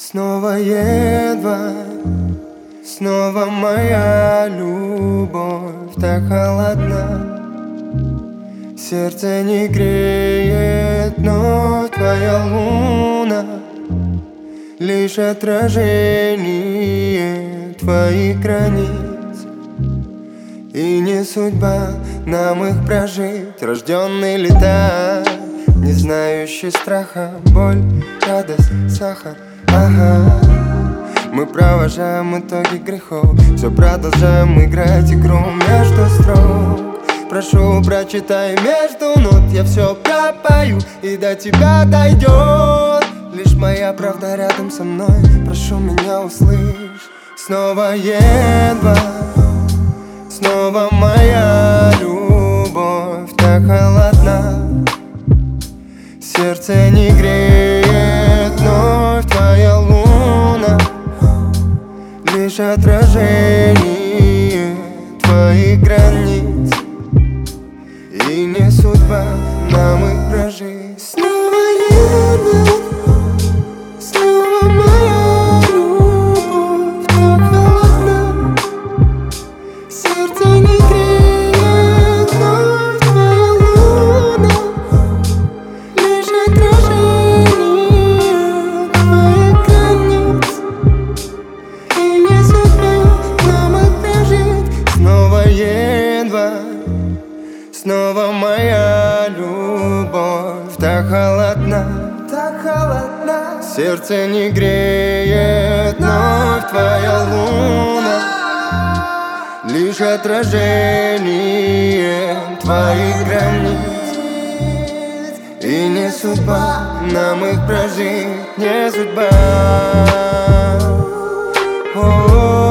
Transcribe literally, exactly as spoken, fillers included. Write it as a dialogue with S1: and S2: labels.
S1: Снова едва, снова моя любовь так холодна. Сердце не греет, но твоя луна лишь отражение твоих границ. И не судьба нам их прожить, рожденный летать, не знающий страха, боль, радость, сахар. Ага, мы провожаем итоги грехов, все продолжаем играть игру между строк. Прошу, прочитай между нот, я все пропою, и до тебя дойдет лишь моя правда рядом со мной. Прошу, меня услышь. Снова едва, снова моя любовь так холодна. Сердце не греет, вновь твоя луна лишь отражение твоих границ. И не судьба нам их прожить. Снова едва, снова моя любовь так холодна. Сердце не греет, вновь твоя луна лишь отражение твоих границ. И не судьба нам их прожить. Снова едва, снова моя любовь так холодна, так холодна. Сердце не греет, вновь твоя луна лишь отражение твоих границ. И не судьба нам их прожить, не судьба. О-о-о.